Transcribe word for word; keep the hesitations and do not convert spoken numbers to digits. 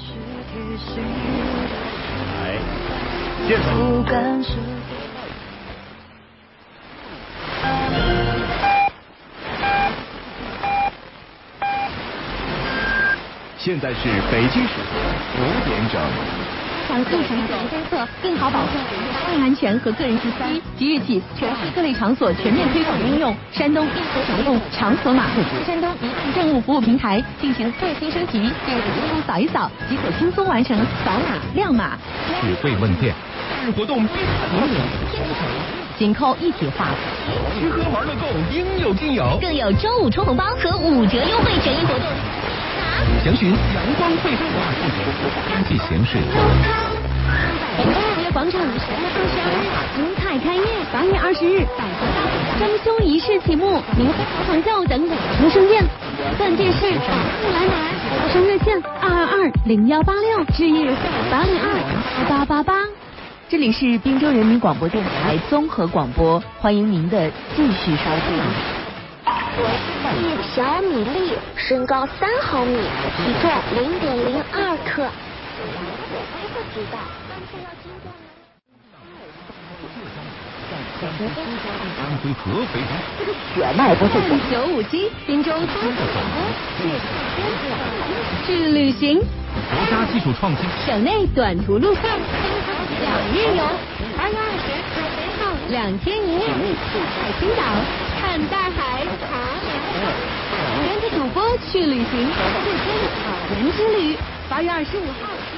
来，现在。现在是北京时间五点整。 强异常自我监测，更好保护生命安全和个人信息。即日起，全市各类场所全面推广应用山东一手掌控场所码。山东移动政务服务平台进行最新升级，电子支付扫一扫即可轻松完成扫码亮码。 智慧问店，日活动必年年紧扣一体化， 吃喝玩乐购应有尽有， 更有周五抽红包和五折优惠权益活动。 详询阳光汇丰网经济形势。 五月广场十月二十二日精彩开业，八月二十日百花大装修仪式启幕，明辉豪床轿等等出生宴，钻戒饰百户来买，招商热线二二二零幺八六，置业热线八零二八八八。这里是滨州人民广播电台综合广播，欢迎您的继续收听。 我是小米粒，身高三毫米，体重零点零二克。不知道，但是要经过安徽合肥这个血脉不是九五七，滨州综合广播，去旅行， 国家技术创新， 省内短途路线，两日游，二月二十海北号两天一夜，海青岛看大海，茶跟着主播去旅行，四天草原之旅，八月二十五号。